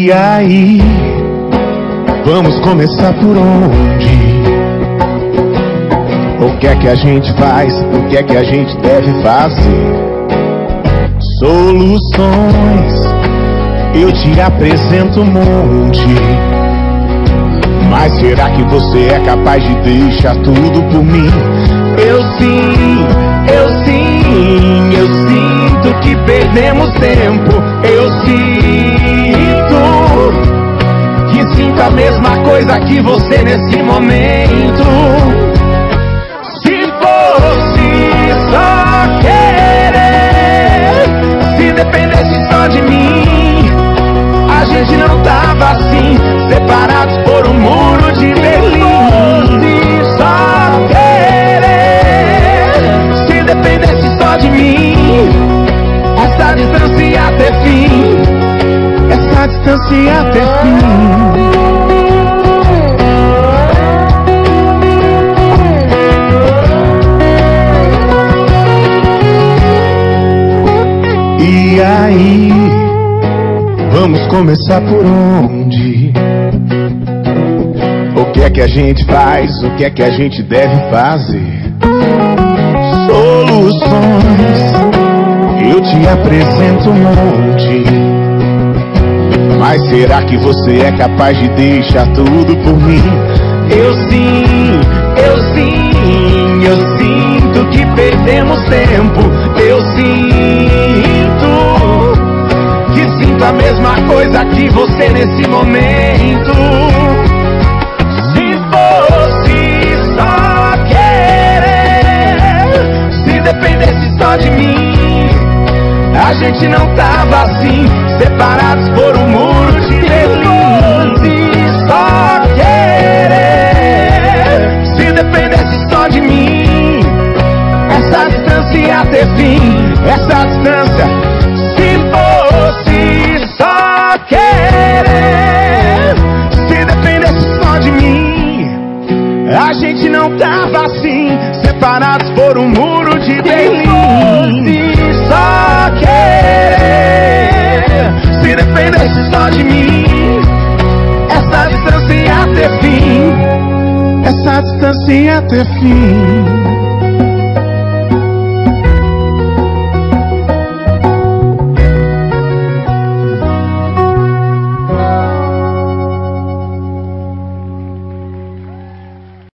E aí, vamos começar por onde? O que é que a gente faz? O que é que a gente deve fazer? Soluções, eu te apresento um monte. Mas será que você é capaz de deixar tudo por mim? Eu sinto que perdemos tempo. Eu sinto a mesma coisa que você nesse momento. Se fosse só querer, se dependesse só de mim, a gente não tava assim, separados por um muro de Berlim. Se só querer, se dependesse só de mim, essa distância ia ter fim. Essa distância ia ter fim. E aí, vamos começar por onde? O que é que a gente faz? O que é que a gente deve fazer? Soluções, eu te apresento um monte. Mas será que você é capaz de deixar tudo por mim? Eu sinto que perdemos tempo. Eu sinto a mesma coisa que você nesse momento. Se fosse só querer, se dependesse só de mim, a gente não tava assim, separados por um muro de Berlim. Se só querer, se dependesse só de mim, essa distância ia ter fim. Essa distância, se fosse só querer, se dependesse só de mim, a gente não tava assim, separados por um muro de Berlim. Se só querer, se dependesse só de mim, essa distância ia ter fim. Essa distância ia ter fim.